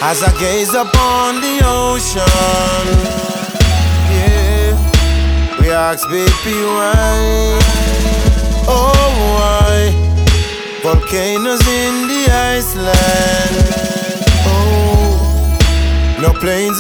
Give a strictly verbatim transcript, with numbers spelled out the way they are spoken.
as I gaze upon the ocean. Yeah, we ask baby why, oh why, volcanoes in the Iceland. Oh, no planes